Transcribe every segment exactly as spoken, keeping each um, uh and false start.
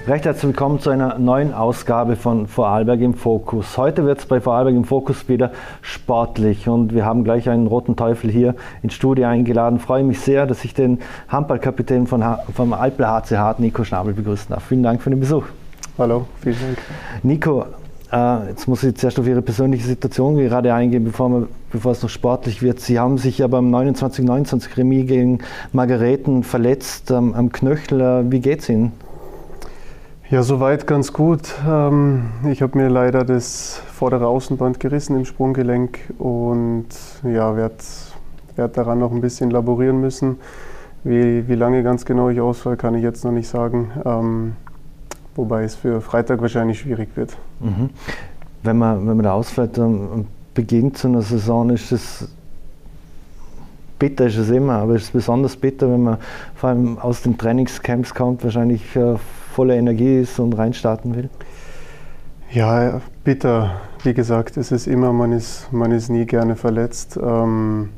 Recht herzlich willkommen zu einer neuen Ausgabe von Vorarlberg im Fokus. Heute wird es bei Vorarlberg im Fokus wieder sportlich und wir haben gleich einen roten Teufel hier ins Studio eingeladen. Ich freue mich sehr, dass ich den Handballkapitän von ha vom Alpler H C Hart, Nico Schnabel, begrüßen darf. Vielen Dank für den Besuch. Hallo, vielen Dank. Nico, äh, jetzt muss ich zuerst auf Ihre persönliche Situation gerade eingehen, bevor, wir, bevor es noch sportlich wird. Sie haben sich ja beim neunundzwanzig neunundzwanzig Remis gegen Margareten verletzt ähm, am Knöchel. Äh, wie geht's Ihnen? Ja, soweit ganz gut. Ich habe mir leider das vordere Außenband gerissen im Sprunggelenk und ja, werde werd daran noch ein bisschen laborieren müssen. Wie, wie lange ganz genau ich ausfalle, kann ich jetzt noch nicht sagen. Ähm, wobei es für Freitag wahrscheinlich schwierig wird. Mhm. Wenn man, wenn man da ausfällt am Beginn zu einer Saison, ist es bitter, ist es immer, aber es ist besonders bitter, wenn man vor allem aus den Trainingscamps kommt, wahrscheinlich äh, voller Energie ist und reinstarten will? Ja, bitter. Wie gesagt, es ist immer, man ist, man ist nie gerne verletzt. Ähm,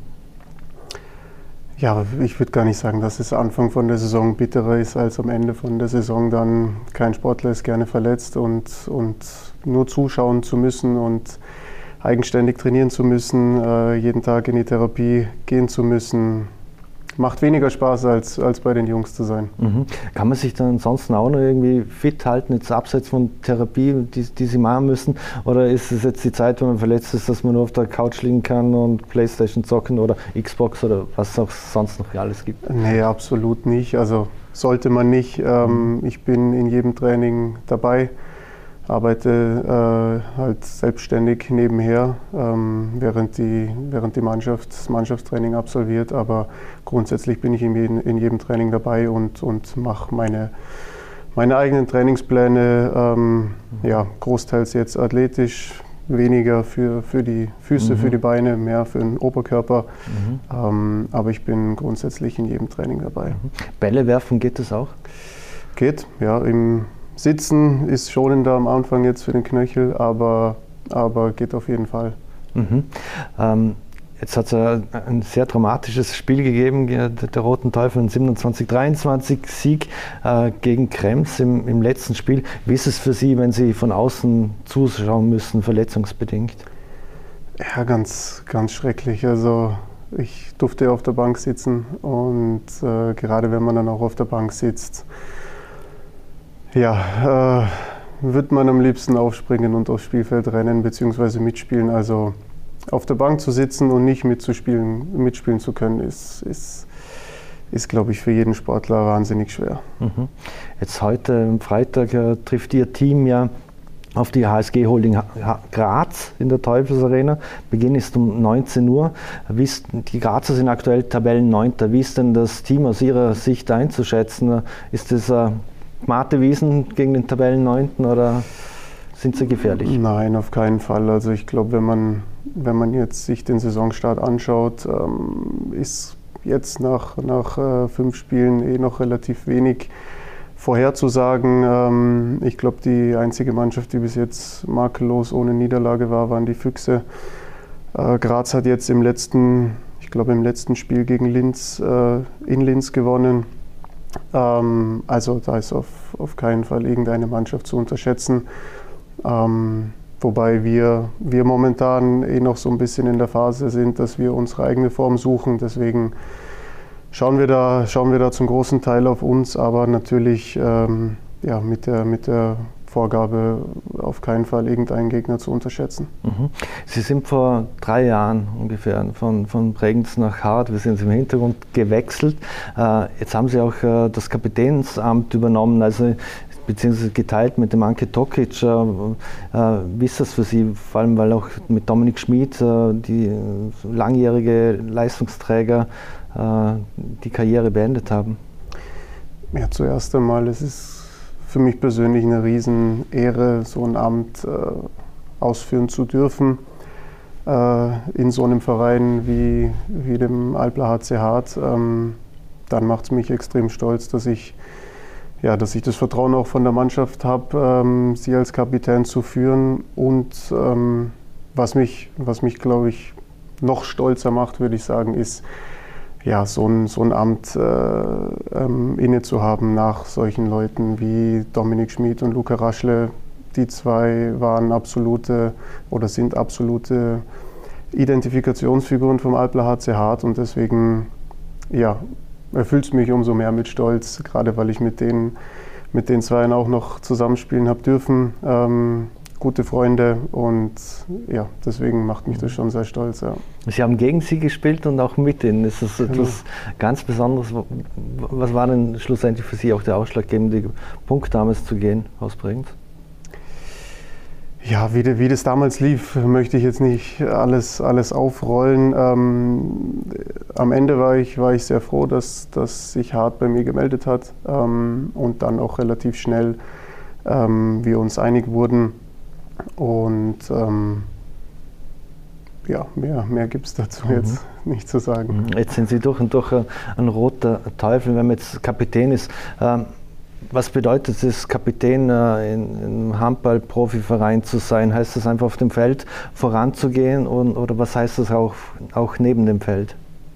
ja, ich würde gar nicht sagen, dass es Anfang von der Saison bitterer ist als am Ende von der Saison. Dann kein Sportler ist gerne verletzt und, und nur zuschauen zu müssen und eigenständig trainieren zu müssen, äh, jeden Tag in die Therapie gehen zu müssen. Macht weniger Spaß, als, als bei den Jungs zu sein. Mhm. Kann man sich dann ansonsten auch noch irgendwie fit halten, jetzt abseits von Therapie, die, die Sie machen müssen? Oder ist es jetzt die Zeit, wenn man verletzt ist, dass man nur auf der Couch liegen kann und Playstation zocken oder Xbox oder was es auch sonst noch alles gibt? Nee, absolut nicht. Also sollte man nicht. Ähm, ich bin in jedem Training dabei. Arbeite äh, halt selbstständig nebenher, ähm, während, die, während die Mannschaft das Mannschaftstraining absolviert. Aber grundsätzlich bin ich in jedem, in jedem Training dabei und, und mache meine, meine eigenen Trainingspläne, ähm, ja, großteils jetzt athletisch, weniger für, für die Füße, mhm. für die Beine, mehr für den Oberkörper. Mhm. Ähm, aber ich bin grundsätzlich in jedem Training dabei. Mhm. Bälle werfen, geht das auch? Geht, ja. Im Sitzen ist schonender am Anfang jetzt für den Knöchel, aber, aber geht auf jeden Fall. Mhm. Ähm, jetzt hat es ein sehr dramatisches Spiel gegeben, der, der Roten Teufel, ein siebenundzwanzig dreiundzwanzig Sieg äh, gegen Krems im, im letzten Spiel. Wie ist es für Sie, wenn Sie von außen zuschauen müssen, verletzungsbedingt? Ja, ganz, ganz schrecklich. Also ich durfte auf der Bank sitzen und äh, gerade wenn man dann auch auf der Bank sitzt, ja, äh, wird man am liebsten aufspringen und aufs Spielfeld rennen bzw. mitspielen. Also auf der Bank zu sitzen und nicht mitzuspielen, mitspielen zu können, ist, ist, ist glaube ich, für jeden Sportler wahnsinnig schwer. Mhm. Jetzt heute am Freitag äh, trifft Ihr Team ja auf die H S G Holding Graz in der Teufelsarena. Beginn ist um neunzehn Uhr. Wie ist, die Grazer sind aktuell Tabellenneunter. Wie ist denn das Team aus Ihrer Sicht einzuschätzen? Ist das äh, Mate Wiesen gegen den Tabellenneunten oder sind sie gefährlich? Nein, auf keinen Fall. Also ich glaube, wenn man, wenn man jetzt sich den Saisonstart anschaut, ähm, ist jetzt nach, nach äh, fünf Spielen eh noch relativ wenig vorherzusagen. Ähm, ich glaube, die einzige Mannschaft, die bis jetzt makellos ohne Niederlage war, waren die Füchse. Äh, Graz hat jetzt im letzten, ich glaube im letzten Spiel gegen Linz, äh, in Linz gewonnen. Ähm, also da ist auf, auf keinen Fall irgendeine Mannschaft zu unterschätzen. Ähm, wobei wir, wir momentan eh noch so ein bisschen in der Phase sind, dass wir unsere eigene Form suchen. Deswegen schauen wir da, schauen wir da zum großen Teil auf uns, aber natürlich ähm, ja, mit der, mit der Vorgabe, auf keinen Fall irgendeinen Gegner zu unterschätzen. Mhm. Sie sind vor drei Jahren ungefähr von, von Bregenz nach Hart, wir sind im Hintergrund gewechselt. Äh, jetzt haben Sie auch äh, das Kapitänsamt übernommen, also beziehungsweise geteilt mit dem Anke Tokic. Äh, äh, wie ist das für Sie, vor allem weil auch mit Dominik Schmid, äh, die langjährige Leistungsträger, äh, die Karriere beendet haben? Ja, zuerst einmal, es ist für mich persönlich eine Riesenehre, so ein Amt äh, ausführen zu dürfen äh, in so einem Verein wie, wie dem Alpler H C Hart. Ähm, dann macht es mich extrem stolz, dass ich, ja, dass ich das Vertrauen auch von der Mannschaft habe, ähm, sie als Kapitän zu führen. Und ähm, was mich, was mich glaube ich, noch stolzer macht, würde ich sagen, ist, ja, so ein, so ein Amt äh, ähm, inne zu haben nach solchen Leuten wie Dominik Schmid und Luca Raschle. Die zwei waren absolute oder sind absolute Identifikationsfiguren vom Alpler H C Hart und deswegen ja, erfüllt es mich umso mehr mit Stolz, gerade weil ich mit denen, mit den Zweien auch noch zusammenspielen habe dürfen. Ähm, gute Freunde und ja, deswegen macht mich das schon sehr stolz. Ja. Sie haben gegen Sie gespielt und auch mit Ihnen. Ist das etwas genau. ganz Besonderes? Was war denn schlussendlich für Sie auch der ausschlaggebende Punkt, damals zu gehen aus Bregenz? Ja, wie, de, wie das damals lief, möchte ich jetzt nicht alles, alles aufrollen. Ähm, am Ende war ich, war ich sehr froh, dass, dass sich Hart bei mir gemeldet hat ähm, und dann auch relativ schnell ähm, wir uns einig wurden. Und ähm, ja, mehr, mehr gibt es dazu mhm. jetzt nicht zu sagen. Jetzt sind Sie durch und durch ein, ein roter Teufel, wenn man jetzt Kapitän ist. Ähm, was bedeutet es, Kapitän äh, in, in einem Handball-Profiverein zu sein? Heißt das einfach auf dem Feld voranzugehen und, oder was heißt das auch, auch neben dem Feld?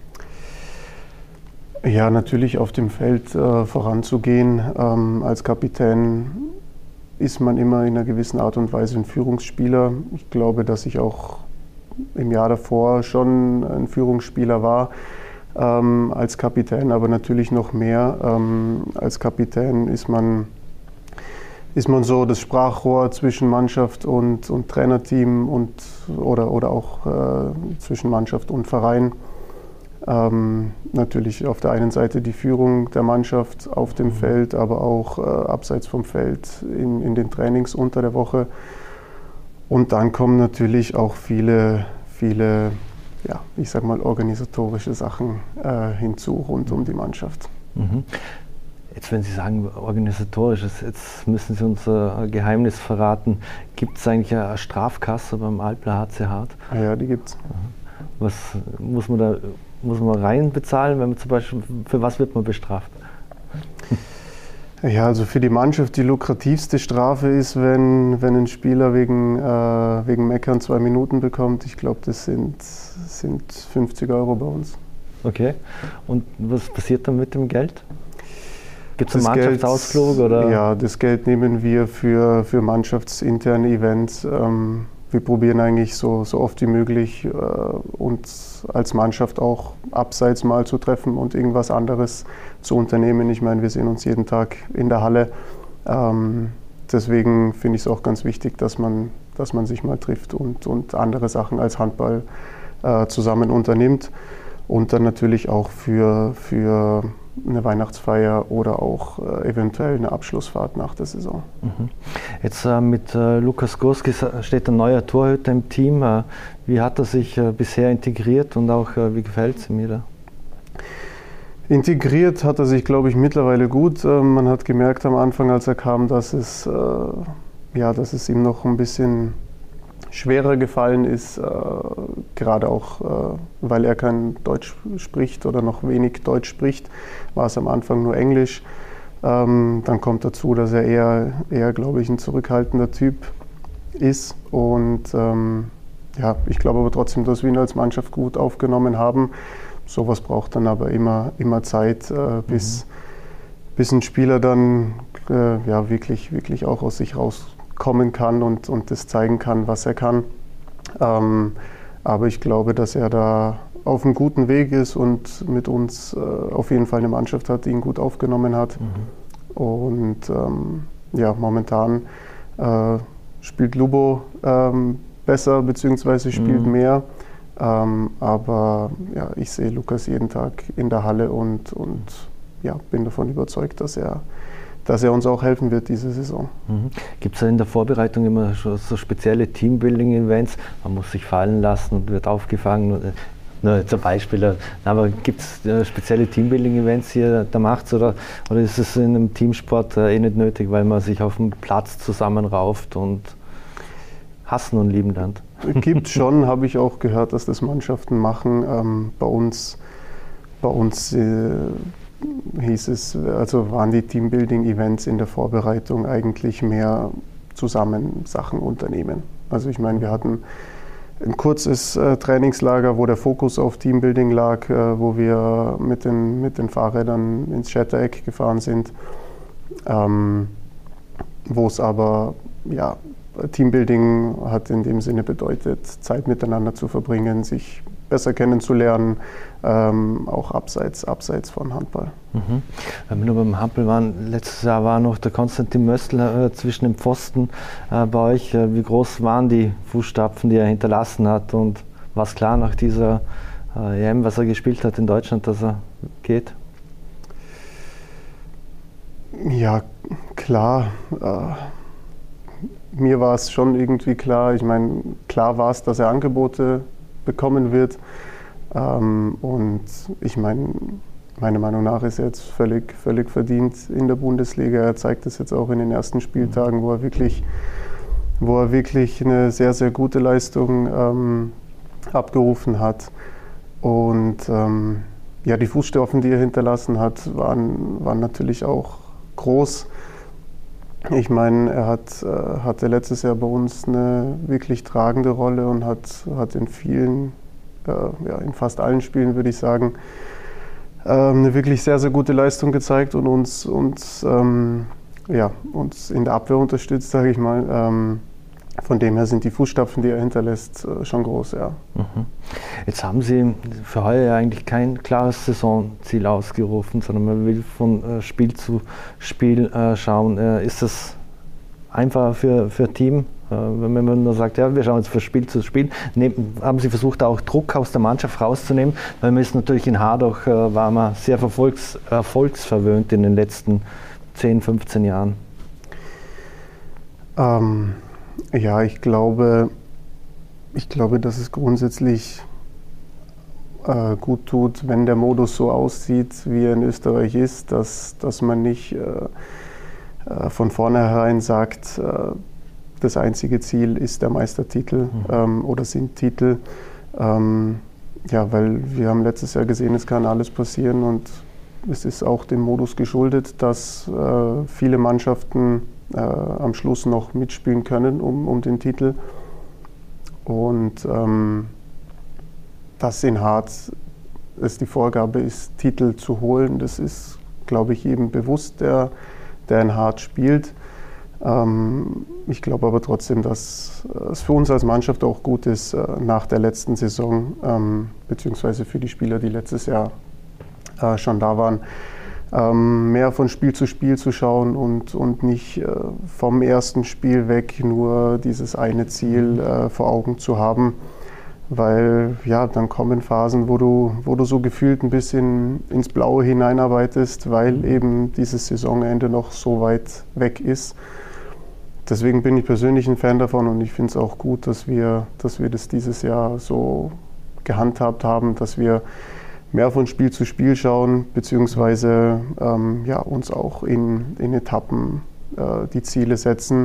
Ja, natürlich auf dem Feld äh, voranzugehen. Ähm, als Kapitän ist man immer in einer gewissen Art und Weise ein Führungsspieler. Ich glaube, dass ich auch im Jahr davor schon ein Führungsspieler war ähm, als Kapitän, aber natürlich noch mehr. Ähm, als Kapitän ist man, ist man so das Sprachrohr zwischen Mannschaft und, und Trainerteam und, oder, oder auch äh, zwischen Mannschaft und Verein. Ähm, natürlich auf der einen Seite die Führung der Mannschaft auf dem Feld, aber auch äh, abseits vom Feld in, in den Trainings unter der Woche. Und dann kommen natürlich auch viele, viele, ja, ich sag mal, organisatorische Sachen äh, hinzu rund um die Mannschaft. Mhm. Jetzt, wenn Sie sagen organisatorisch, jetzt müssen Sie uns ein Geheimnis verraten. Gibt es eigentlich eine Strafkasse beim Alpler H C Hart? Ah ja, die gibt's. Was muss man da Muss man rein bezahlen, wenn man zum Beispiel, für was wird man bestraft? Ja, also für die Mannschaft die lukrativste Strafe ist, wenn, wenn ein Spieler wegen, äh, wegen Meckern zwei Minuten bekommt. Ich glaube, das sind, sind fünfzig Euro bei uns. Okay. Und was passiert dann mit dem Geld? Gibt es einen Mannschaftsausflug? Oder? Ja, das Geld nehmen wir für, für mannschaftsinterne Events. Ähm, Wir probieren eigentlich so, so oft wie möglich, äh, uns als Mannschaft auch abseits mal zu treffen und irgendwas anderes zu unternehmen. Ich meine, wir sehen uns jeden Tag in der Halle. Ähm, deswegen finde ich es auch ganz wichtig, dass man, dass man sich mal trifft und, und andere Sachen als Handball äh, zusammen unternimmt. Und dann natürlich auch für, für eine Weihnachtsfeier oder auch äh, eventuell eine Abschlussfahrt nach der Saison. Mhm. Jetzt äh, mit äh, Lukas Gurski steht ein neuer Torhüter im Team. Äh, wie hat er sich äh, bisher integriert und auch äh, wie gefällt es ihm wieder? Integriert hat er sich, glaube ich, mittlerweile gut. Äh, man hat gemerkt am Anfang, als er kam, dass es, äh, ja, dass es ihm noch ein bisschen schwerer gefallen ist, äh, gerade auch, äh, weil er kein Deutsch spricht oder noch wenig Deutsch spricht, war es am Anfang nur Englisch. Ähm, dann kommt dazu, dass er eher, eher glaube ich, ein zurückhaltender Typ ist. Und ähm, ja, ich glaube aber trotzdem, dass wir ihn als Mannschaft gut aufgenommen haben. Sowas braucht dann aber immer, immer Zeit, äh, bis, mhm. bis ein Spieler dann äh, ja, wirklich, wirklich auch aus sich raus kommen kann und, und das zeigen kann, was er kann. Ähm, aber ich glaube, dass er da auf einem guten Weg ist und mit uns äh, auf jeden Fall eine Mannschaft hat, die ihn gut aufgenommen hat. Mhm. Und ähm, ja, momentan äh, spielt Lubo ähm, besser bzw. spielt mhm. mehr. Ähm, aber ja, ich sehe Lukas jeden Tag in der Halle und, und ja, bin davon überzeugt, dass er dass er uns auch helfen wird diese Saison. Mhm. Gibt es in der Vorbereitung immer schon so spezielle Teambuilding-Events? Man muss sich fallen lassen und wird aufgefangen. Nur zum Beispiel, aber gibt es äh, spezielle Teambuilding-Events hier, da macht's oder, oder ist es in einem Teamsport äh, eh nicht nötig, weil man sich auf dem Platz zusammenrauft und hassen und lieben lernt? Gibt schon, habe ich auch gehört, dass das Mannschaften machen. Ähm, bei uns, bei uns äh, hieß es, also waren die Teambuilding-Events in der Vorbereitung eigentlich mehr zusammen Sachen unternehmen. Also ich meine, wir hatten ein kurzes äh, Trainingslager, wo der Fokus auf Teambuilding lag, äh, wo wir mit den, mit den Fahrrädern ins Shattereck gefahren sind, ähm, wo es aber, ja, Teambuilding hat in dem Sinne bedeutet, Zeit miteinander zu verbringen, sich besser kennenzulernen, ähm, auch abseits, abseits von Handball. Mhm. Wenn wir nur beim Handball waren, letztes Jahr war noch der Konstantin Möstler äh, zwischen den Pfosten äh, bei euch. Äh, wie groß waren die Fußstapfen, die er hinterlassen hat, und war es klar nach dieser äh, E M, was er gespielt hat in Deutschland, dass er geht? Ja, klar. Äh, mir war es schon irgendwie klar. Ich meine, klar war es, dass er Angebote bekommen wird. Ähm, und ich meine, meiner Meinung nach ist er jetzt völlig, völlig verdient in der Bundesliga. Er zeigt das jetzt auch in den ersten Spieltagen, wo er wirklich, wo er wirklich eine sehr, sehr gute Leistung ähm, abgerufen hat. Und ähm, ja, die Fußstapfen, die er hinterlassen hat, waren, waren natürlich auch groß. Ich meine, er hat, äh, hatte letztes Jahr bei uns eine wirklich tragende Rolle und hat, hat in vielen, äh, ja, in fast allen Spielen, würde ich sagen, äh, eine wirklich sehr, sehr gute Leistung gezeigt und uns, uns, ähm, ja, uns in der Abwehr unterstützt, sage ich mal. Ähm, von dem her sind die Fußstapfen, die er hinterlässt, äh, schon groß, ja. Mhm. Jetzt haben Sie für heuer ja eigentlich kein klares Saisonziel ausgerufen, sondern man will von äh, Spiel zu Spiel äh, schauen. Äh, ist das einfacher für für Team, äh, wenn man nur sagt, ja, wir schauen jetzt von Spiel zu Spiel? Nehmen, haben Sie versucht, auch Druck aus der Mannschaft rauszunehmen? Weil man ist natürlich in Hardach, äh, war man sehr erfolgs, erfolgsverwöhnt in den letzten zehn, fünfzehn Jahren. Ähm, ja, ich glaube, ich glaube, dass es grundsätzlich äh, gut tut, wenn der Modus so aussieht, wie er in Österreich ist, dass, dass man nicht äh, äh, von vornherein sagt, äh, das einzige Ziel ist der Meistertitel mhm. ähm, oder sind Titel. Ähm, ja, weil wir haben letztes Jahr gesehen, es kann alles passieren, und es ist auch dem Modus geschuldet, dass äh, viele Mannschaften äh, am Schluss noch mitspielen können um, um den Titel. Und ähm, dass in Harz es die Vorgabe ist, Titel zu holen, das ist, glaube ich, jedem bewusst, der, der in Harz spielt. Ähm, ich glaube aber trotzdem, dass es für uns als Mannschaft auch gut ist, äh, nach der letzten Saison, ähm, beziehungsweise für die Spieler, die letztes Jahr äh, schon da waren, ähm, mehr von Spiel zu Spiel zu schauen und, und nicht äh, vom ersten Spiel weg nur dieses eine Ziel äh, vor Augen zu haben. Weil ja, dann kommen Phasen, wo du, wo du so gefühlt ein bisschen ins Blaue hineinarbeitest, weil eben dieses Saisonende noch so weit weg ist. Deswegen bin ich persönlich ein Fan davon, und ich finde es auch gut, dass wir, dass wir das dieses Jahr so gehandhabt haben, dass wir mehr von Spiel zu Spiel schauen, beziehungsweise ähm, ja, uns auch in, in Etappen äh, die Ziele setzen.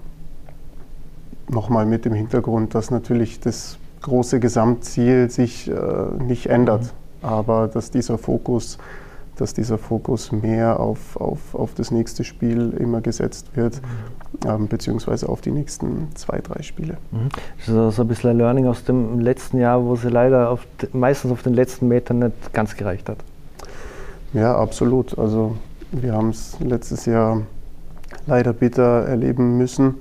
Nochmal mit dem Hintergrund, dass natürlich das große Gesamtziel sich äh, nicht ändert, mhm. aber dass dieser Fokus, dass dieser Fokus mehr auf, auf, auf das nächste Spiel immer gesetzt wird, mhm. ähm, beziehungsweise auf die nächsten zwei, drei Spiele. Mhm. Das ist so ein bisschen ein Learning aus dem letzten Jahr, wo sie leider auf, meistens auf den letzten Metern nicht ganz gereicht hat. Ja, absolut. Also wir haben es letztes Jahr leider bitter erleben müssen,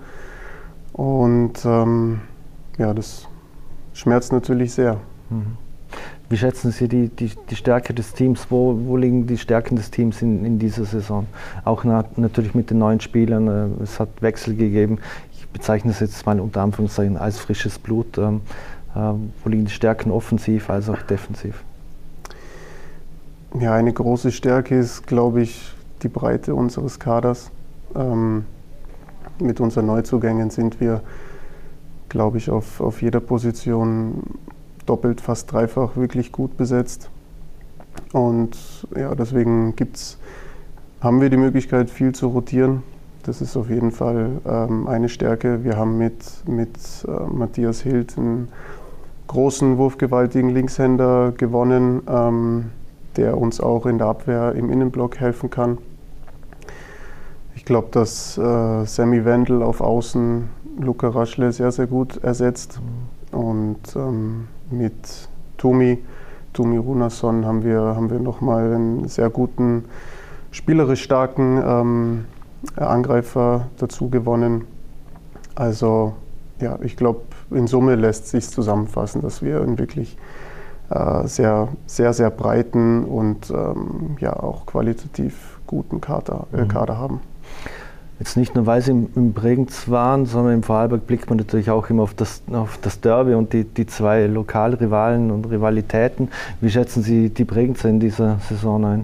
und ähm, ja, das schmerzt natürlich sehr. Wie schätzen Sie die, die, die Stärke des Teams? Wo, wo liegen die Stärken des Teams in, in dieser Saison? Auch na, natürlich mit den neuen Spielern. Äh, es hat Wechsel gegeben. Ich bezeichne es jetzt mal unter Anführungszeichen als frisches Blut. Ähm, äh, wo liegen die Stärken offensiv als auch defensiv? Ja, eine große Stärke ist, glaube ich, die Breite unseres Kaders. Ähm, mit unseren Neuzugängen sind wir, glaube ich, auf, auf jeder Position doppelt, fast dreifach wirklich gut besetzt. Und ja, deswegen gibt's, haben wir die Möglichkeit, viel zu rotieren. Das ist auf jeden Fall ähm, eine Stärke. Wir haben mit, mit äh, Matthias Hild einen großen, wurfgewaltigen Linkshänder gewonnen, ähm, der uns auch in der Abwehr im Innenblock helfen kann. Ich glaube, dass äh, Sammy Wendel auf Außen Luca Raschle sehr, sehr gut ersetzt. Und ähm, mit Tomi, Tomi Runarsson haben wir, haben wir nochmal einen sehr guten, spielerisch starken ähm, Angreifer dazu gewonnen. Also ja, ich glaube, in Summe lässt sich zusammenfassen, dass wir einen wirklich äh, sehr, sehr, sehr breiten und ähm, ja auch qualitativ guten Kader, äh, Kader haben. Jetzt nicht nur, weil Sie im Bregenz waren, sondern im Vorarlberg blickt man natürlich auch immer auf das, auf das Derby und die, die zwei Lokalrivalen und Rivalitäten. Wie schätzen Sie die Bregenzer in dieser Saison ein?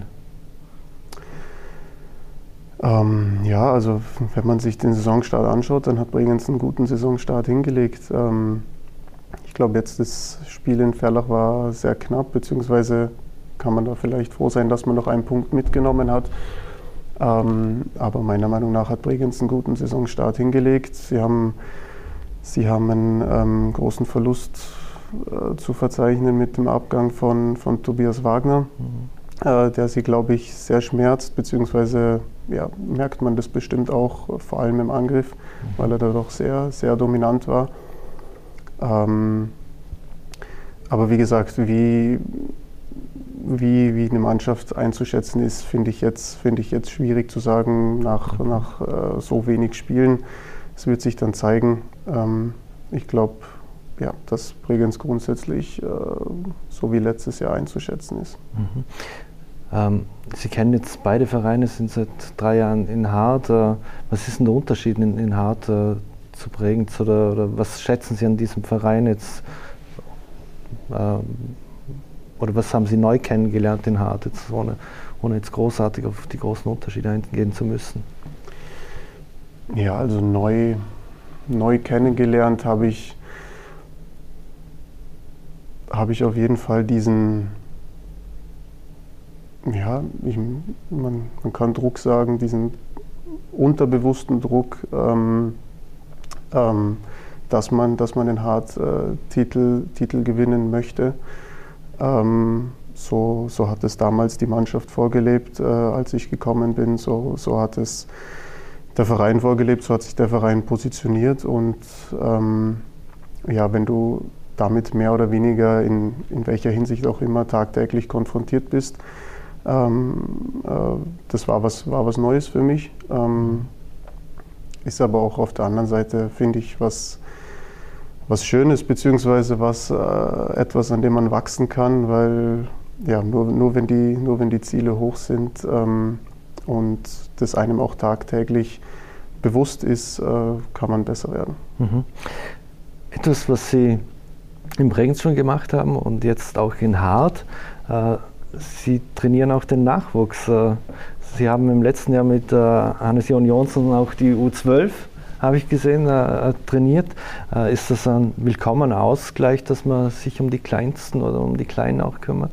Ähm, ja, also wenn man sich den Saisonstart anschaut, dann hat Bregenz einen guten Saisonstart hingelegt. Ähm, ich glaube, jetzt das Spiel in Ferlach war sehr knapp, beziehungsweise kann man da vielleicht froh sein, dass man noch einen Punkt mitgenommen hat. Ähm, aber meiner Meinung nach hat Bregenz einen guten Saisonstart hingelegt. Sie haben, sie haben einen ähm, großen Verlust äh, zu verzeichnen mit dem Abgang von, von Tobias Wagner, mhm. äh, der sie, glaube ich, sehr schmerzt, beziehungsweise ja, merkt man das bestimmt auch, vor allem im Angriff, mhm. weil er da doch sehr, sehr dominant war. Ähm, aber wie gesagt, wie Wie, wie eine Mannschaft einzuschätzen ist, finde ich, jetzt, find ich jetzt schwierig zu sagen nach, nach äh, so wenig Spielen. Es wird sich dann zeigen. Ähm, ich glaube, ja, dass Bregenz grundsätzlich äh, so wie letztes Jahr einzuschätzen ist. Mhm. Ähm, Sie kennen jetzt beide Vereine, sind seit drei Jahren in Hart. Äh, was ist denn der Unterschied in, in Hart äh, zu Bregenz? Oder, oder was schätzen Sie an diesem Verein jetzt? Äh, Oder was haben Sie neu kennengelernt in Hart, jetzt ohne, ohne jetzt großartig auf die großen Unterschiede eingehen zu müssen? Ja, also neu, neu kennengelernt habe ich, habe ich auf jeden Fall diesen, ja, ich, man, man kann Druck sagen, diesen unterbewussten Druck, ähm, ähm, dass man, dass man in Hart äh, Titel, Titel gewinnen möchte. Ähm, so, so hat es damals die Mannschaft vorgelebt, äh, als ich gekommen bin. So, so hat es der Verein vorgelebt, so hat sich der Verein positioniert. Und ähm, ja, wenn du damit mehr oder weniger in, in welcher Hinsicht auch immer tagtäglich konfrontiert bist, ähm, äh, das war was, war was Neues für mich. Ähm, ist aber auch auf der anderen Seite, finde ich, was was Schönes, beziehungsweise was, äh, etwas, an dem man wachsen kann, weil ja, nur, nur, wenn, die, nur wenn die Ziele hoch sind ähm, und das einem auch tagtäglich bewusst ist, äh, kann man besser werden. Mhm. Etwas, was Sie in Bregenz schon gemacht haben und jetzt auch in Hart, äh, Sie trainieren auch den Nachwuchs. Äh, Sie haben im letzten Jahr mit äh, Hannes-Jon Jonsson auch die U zwölf, habe ich gesehen, äh, trainiert. Äh, ist das ein willkommener Ausgleich, dass man sich um die Kleinsten oder um die Kleinen auch kümmert?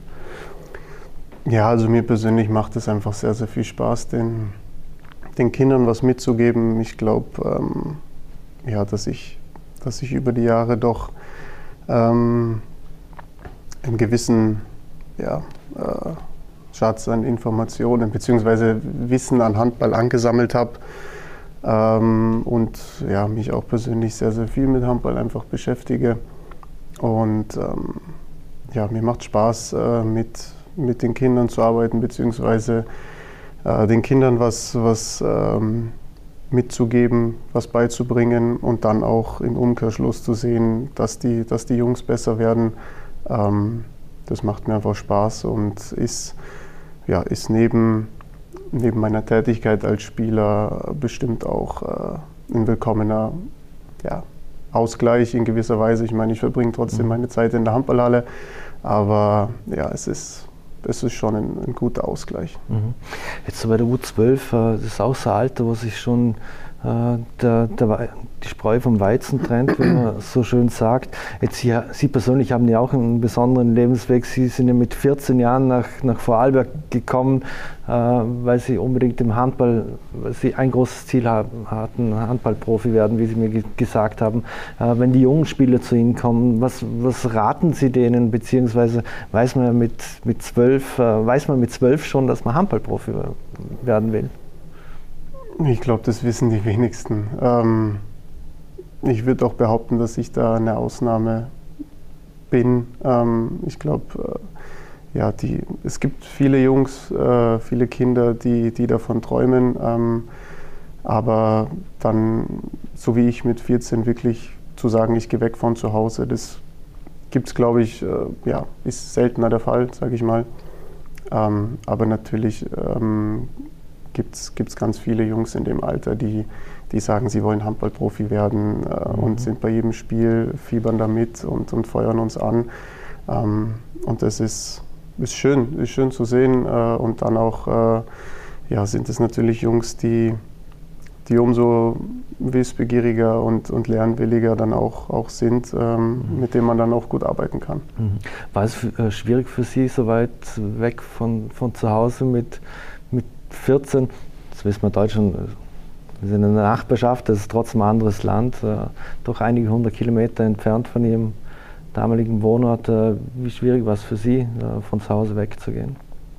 Ja, also mir persönlich macht es einfach sehr, sehr viel Spaß, den, den Kindern was mitzugeben. Ich glaube, ähm, ja, dass ich, dass ich über die Jahre doch ähm, einen gewissen ja, äh, Schatz an Informationen bzw. Wissen an Handball angesammelt habe. Ähm, und ja, mich auch persönlich sehr, sehr viel mit Handball einfach beschäftige. Und ähm, ja, mir macht Spaß, äh, mit, mit den Kindern zu arbeiten, beziehungsweise äh, den Kindern was, was ähm, mitzugeben, was beizubringen und dann auch im Umkehrschluss zu sehen, dass die, dass die Jungs besser werden. Ähm, das macht mir einfach Spaß und ist, ja, ist neben neben meiner Tätigkeit als Spieler bestimmt auch äh, ein willkommener ja, Ausgleich in gewisser Weise. Ich meine, ich verbringe trotzdem meine Zeit in der Handballhalle, aber ja, es ist, es ist schon ein, ein guter Ausgleich. Mhm. Jetzt so bei der U zwölf, äh, das ist auch so ein Alter, wo sich schon äh, der, der, die Spreu vom Weizen trennt, wie man so schön sagt. Jetzt hier, Sie persönlich haben ja auch einen besonderen Lebensweg. Sie sind ja mit vierzehn Jahren nach, nach Vorarlberg gekommen, äh, weil Sie unbedingt im Handball, weil Sie ein großes Ziel haben, hatten, Handballprofi werden, wie Sie mir ge gesagt haben. Äh, wenn die jungen Spieler zu Ihnen kommen, was, was raten Sie denen, beziehungsweise weiß man ja mit, mit zwölf, äh, weiß man mit zwölf schon, dass man Handballprofi werden will? Ich glaube, das wissen die wenigsten. Ähm, ich würde auch behaupten, dass ich da eine Ausnahme bin. Ähm, ich glaube, äh, ja, die, es gibt viele Jungs, äh, viele Kinder, die, die davon träumen, ähm, aber dann, so wie ich mit vierzehn, wirklich zu sagen, ich gehe weg von zu Hause, das gibt es, glaube ich, äh, ja, ist seltener der Fall, sage ich mal. Ähm, aber natürlich ähm, gibt es ganz viele Jungs in dem Alter, die, die sagen, sie wollen Handballprofi werden äh, mhm. und sind bei jedem Spiel, fiebern da mit und, und feuern uns an. Ähm, und das ist, ist schön, ist schön zu sehen. Äh, und dann auch äh, ja, sind es natürlich Jungs, die, die umso wissbegieriger und, und lernwilliger dann auch, auch sind, ähm, mhm. mit denen man dann auch gut arbeiten kann. Mhm. War es äh, schwierig für Sie, so weit weg von, von zu Hause mit, mit vierzehn? Das wissen wir, Deutschland, wir sind in der Nachbarschaft, das ist trotzdem ein anderes Land, äh, doch einige hundert Kilometer entfernt von Ihrem damaligen Wohnort. Äh, wie schwierig war es für Sie, äh, von zu Hause wegzugehen?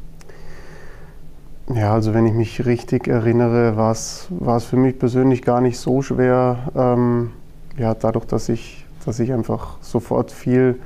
Ja, also wenn ich mich richtig erinnere, war es für mich persönlich gar nicht so schwer. Ähm, ja, dadurch, dass ich, dass ich einfach sofort viel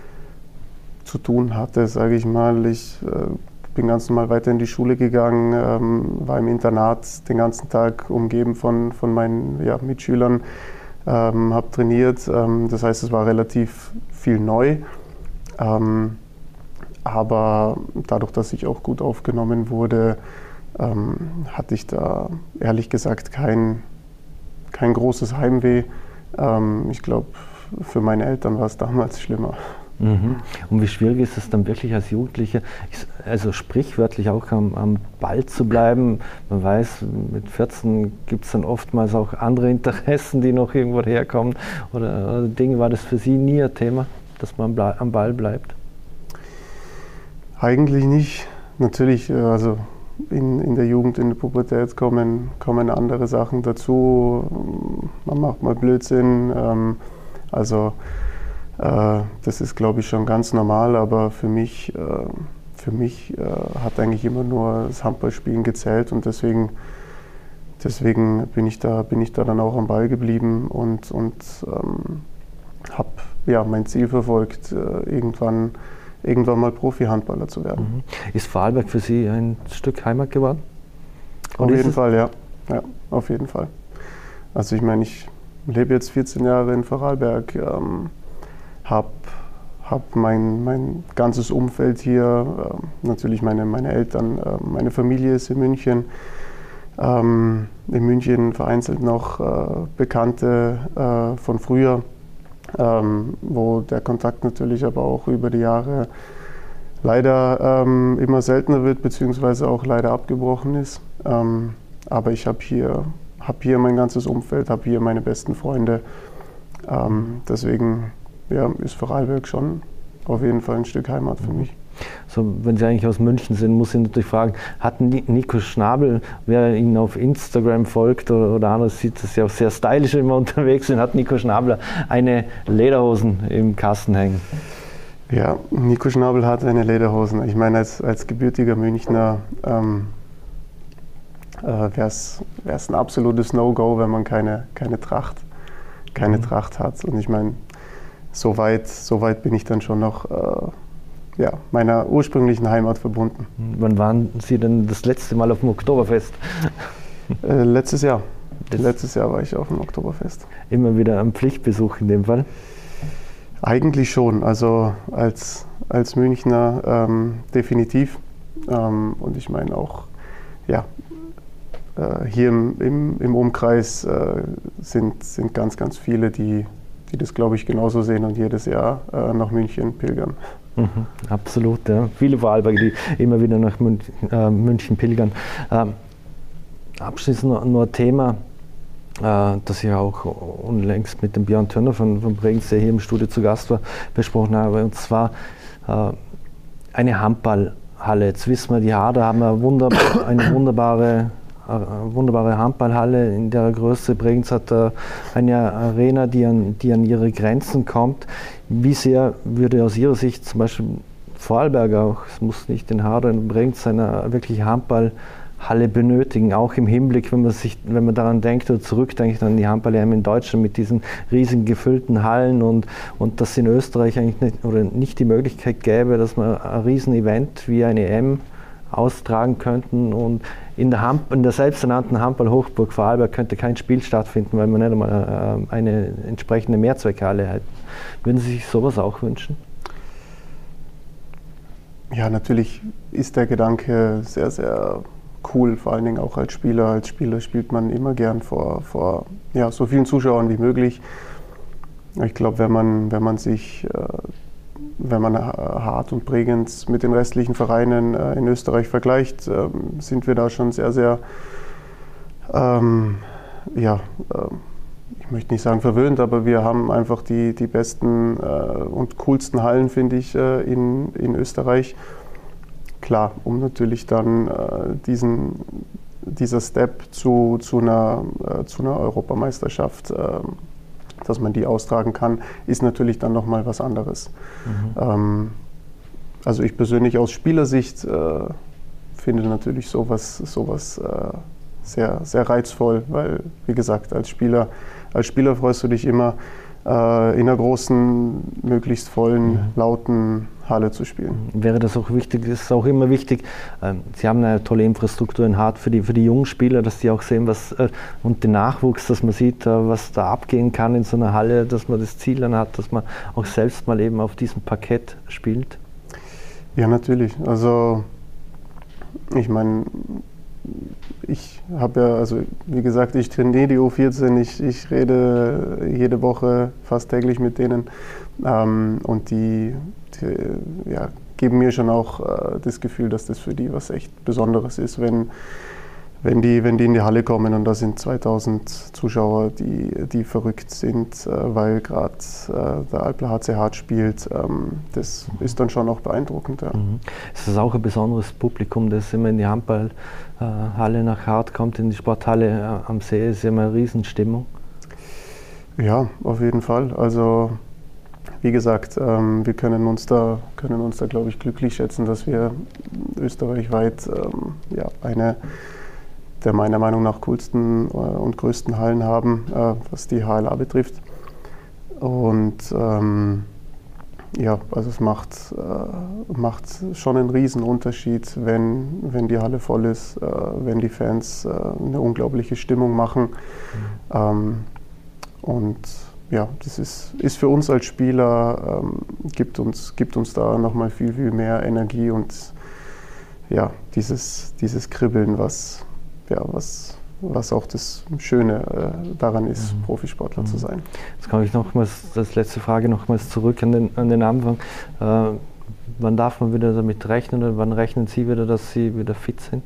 zu tun hatte, sage ich mal. Ich äh, bin ganz normal weiter in die Schule gegangen, ähm, war im Internat den ganzen Tag umgeben von, von meinen ja, Mitschülern, ähm, habe trainiert. Ähm, das heißt, es war relativ viel neu. Ähm, Aber dadurch, dass ich auch gut aufgenommen wurde, ähm, hatte ich da ehrlich gesagt kein, kein großes Heimweh. Ähm, ich glaube, für meine Eltern war es damals schlimmer. Mhm. Und wie schwierig ist es dann wirklich als Jugendlicher, also sprichwörtlich auch am, am Ball zu bleiben? Man weiß, mit vierzehn gibt es dann oftmals auch andere Interessen, die noch irgendwo herkommen. Oder, oder Dinge, war das für Sie nie ein Thema, dass man am Ball bleibt? Eigentlich nicht. Natürlich, also in, in der Jugend, in der Pubertät kommen, kommen andere Sachen dazu. Man macht mal Blödsinn. Ähm, also äh, das ist, glaube ich, schon ganz normal. Aber für mich, äh, für mich äh, hat eigentlich immer nur das Handballspielen gezählt. Und deswegen, deswegen bin ich da, bin ich da dann auch am Ball geblieben und, und ähm, habe ja, mein Ziel verfolgt, äh, irgendwann irgendwann mal Profi-Handballer zu werden. Ist Vorarlberg für Sie ein Stück Heimat geworden? Auf jeden Fall, ja. ja. Auf jeden Fall. Also ich meine, ich lebe jetzt vierzehn Jahre in Vorarlberg, ähm, habe hab mein, mein ganzes Umfeld hier, äh, natürlich meine, meine Eltern, äh, meine Familie ist in München. Ähm, in München vereinzelt noch äh, Bekannte äh, von früher. Ähm, wo der Kontakt natürlich aber auch über die Jahre leider ähm, immer seltener wird, beziehungsweise auch leider abgebrochen ist. Ähm, aber ich habe hier, hab hier mein ganzes Umfeld, habe hier meine besten Freunde. Ähm, deswegen ja, ist Vorarlberg schon auf jeden Fall ein Stück Heimat für mich. So, wenn Sie eigentlich aus München sind, muss ich natürlich fragen, hat Nico Schnabel, wer Ihnen auf Instagram folgt oder, oder anderes, sieht das ja auch sehr stylisch immer unterwegs sind, hat Nico Schnabel eine Lederhosen im Kasten hängen? Ja, Nico Schnabel hat eine Lederhosen. Ich meine, als, als gebürtiger Münchner ähm, äh, wäre es ein absolutes No-Go, wenn man keine, keine Tracht, keine mhm. Tracht hat. Und ich meine, so weit, so weit bin ich dann schon noch äh, ja, meiner ursprünglichen Heimat verbunden. Wann waren Sie denn das letzte Mal auf dem Oktoberfest? Äh, letztes Jahr. Das letztes Jahr war ich auf dem Oktoberfest. Immer wieder ein Pflichtbesuch in dem Fall? Eigentlich schon. Also als, als Münchner ähm, definitiv. Ähm, und ich meine auch, ja, äh, hier im, im, im Umkreis äh, sind, sind ganz, ganz viele, die, die das, glaube ich, genauso sehen und jedes Jahr äh, nach München pilgern. Mhm, absolut, ja. Viele Vorarlberger, die immer wieder nach München, äh, München pilgern. Ähm, abschließend noch, noch ein Thema, äh, das ich auch unlängst mit dem Björn Törner von, von Bregenz, der hier im Studio zu Gast war, besprochen habe, und zwar äh, eine Handballhalle. Jetzt wissen wir, die Harder haben eine, wunderbar, eine wunderbare Eine wunderbare Handballhalle in der Größe. Bregenz hat äh, eine Arena, die an, die an ihre Grenzen kommt. Wie sehr würde aus Ihrer Sicht zum Beispiel Vorarlberg auch, es muss nicht in Harder in Bregenz sein, eine wirkliche Handballhalle Halle benötigen, auch im Hinblick, wenn man sich, wenn man daran denkt oder zurückdenkt an die Handball-E M in Deutschland mit diesen riesigen gefüllten Hallen und, und dass in Österreich eigentlich nicht, oder nicht die Möglichkeit gäbe, dass man ein Riesen-Event wie eine E M austragen könnten und in der, Hand, in der selbsternannten Handball-Hochburg Vorarlberg könnte kein Spiel stattfinden, weil man nicht einmal eine entsprechende Mehrzweckhalle hat. Würden Sie sich sowas auch wünschen? Ja, natürlich ist der Gedanke sehr, sehr cool, vor allen Dingen auch als Spieler. Als Spieler spielt man immer gern vor, vor ja, so vielen Zuschauern wie möglich. Ich glaube, wenn man, wenn man sich, äh, wenn man Hart und Bregenz mit den restlichen Vereinen äh, in Österreich vergleicht, äh, sind wir da schon sehr, sehr, ähm, ja, äh, ich möchte nicht sagen verwöhnt, aber wir haben einfach die, die besten äh, und coolsten Hallen, finde ich, äh, in, in Österreich. Klar, um natürlich dann äh, diesen, dieser Step zu, zu, einer, äh, zu einer Europameisterschaft, äh, dass man die austragen kann, ist natürlich dann nochmal was anderes. Mhm. Ähm, also ich persönlich aus Spielersicht äh, finde natürlich sowas, sowas äh, sehr, sehr reizvoll, weil, wie gesagt, als Spieler, als Spieler freust du dich immer, äh, in einer großen, möglichst vollen, mhm. lauten Halle zu spielen. Wäre das auch wichtig, ist auch immer wichtig, äh, Sie haben eine tolle Infrastruktur in Hart für die, für die jungen Spieler, dass die auch sehen, was, äh, und den Nachwuchs, dass man sieht, äh, was da abgehen kann in so einer Halle, dass man das Ziel dann hat, dass man auch selbst mal eben auf diesem Parkett spielt. Ja, natürlich. Also, ich meine, ich habe ja, also wie gesagt, ich trainiere die U vierzehn, ich, ich rede jede Woche fast täglich mit denen ähm, und die, die ja, geben mir schon auch äh, das Gefühl, dass das für die was echt Besonderes ist, wenn, wenn, die, wenn die in die Halle kommen und da sind zweitausend Zuschauer, die, die verrückt sind, äh, weil gerade äh, der Alpler H C Hart spielt. Ähm, das mhm. ist dann schon auch beeindruckend. Ja. Mhm. Es ist auch ein besonderes Publikum, das immer in die Handballhalle nach Hart kommt, in die Sporthalle am See, ist immer eine Riesenstimmung. Ja, auf jeden Fall. Also wie gesagt, ähm, wir können uns da, können uns da, glaube ich, glücklich schätzen, dass wir österreichweit ähm, ja, eine der meiner Meinung nach coolsten äh, und größten Hallen haben, äh, was die H L A betrifft. Und ähm, ja, also es macht, äh, macht schon einen riesen Unterschied, wenn, wenn die Halle voll ist, äh, wenn die Fans äh, eine unglaubliche Stimmung machen. Mhm. Ähm, und ja, das ist, ist für uns als Spieler, ähm, gibt uns, gibt uns da nochmal viel, viel mehr Energie und ja, dieses, dieses Kribbeln, was, ja, was, was auch das Schöne äh, daran ist, mhm. Profisportler mhm. zu sein. Jetzt komme ich nochmals, als letzte Frage nochmals zurück an den, an den Anfang. Äh, wann darf man wieder damit rechnen oder wann rechnen Sie wieder, dass Sie wieder fit sind?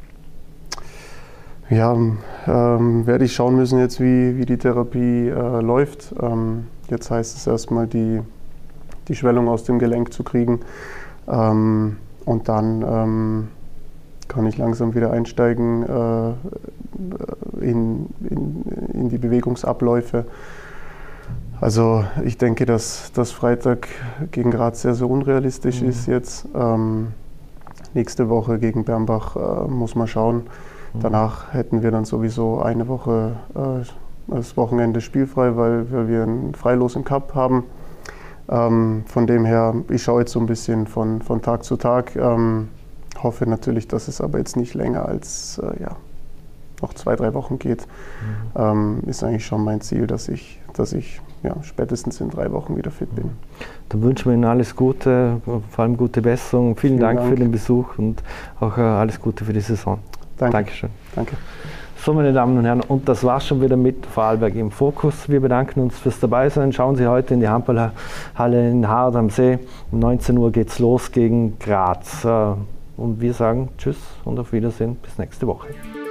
Ja, ähm, werde ich schauen müssen jetzt, wie, wie die Therapie äh, läuft. Ähm, jetzt heißt es erstmal, die, die Schwellung aus dem Gelenk zu kriegen. Ähm, und dann ähm, kann ich langsam wieder einsteigen äh, in, in, in die Bewegungsabläufe. Also ich denke, dass, dass Freitag gegen Graz sehr, sehr unrealistisch mhm. ist jetzt. Ähm, nächste Woche gegen Bernbach äh, muss man schauen. Danach hätten wir dann sowieso eine Woche äh, das Wochenende spielfrei, weil, weil wir einen Freilos im Cup haben. Ähm, von dem her, ich schaue jetzt so ein bisschen von, von Tag zu Tag. Ähm, hoffe natürlich, dass es aber jetzt nicht länger als äh, ja, noch zwei, drei Wochen geht. Mhm. Ähm, ist eigentlich schon mein Ziel, dass ich, dass ich ja, spätestens in drei Wochen wieder fit bin. Dann wünschen wir Ihnen alles Gute, vor allem gute Besserung. Vielen, Vielen Dank, Dank für den Besuch und auch äh, alles Gute für die Saison. Danke. Dankeschön. Danke. So, meine Damen und Herren, und das war's schon wieder mit Vorarlberg im Fokus. Wir bedanken uns fürs Dabeisein. Schauen Sie heute in die Handballhalle in Hart am See. Um neunzehn Uhr geht's los gegen Graz. Und wir sagen Tschüss und auf Wiedersehen. Bis nächste Woche.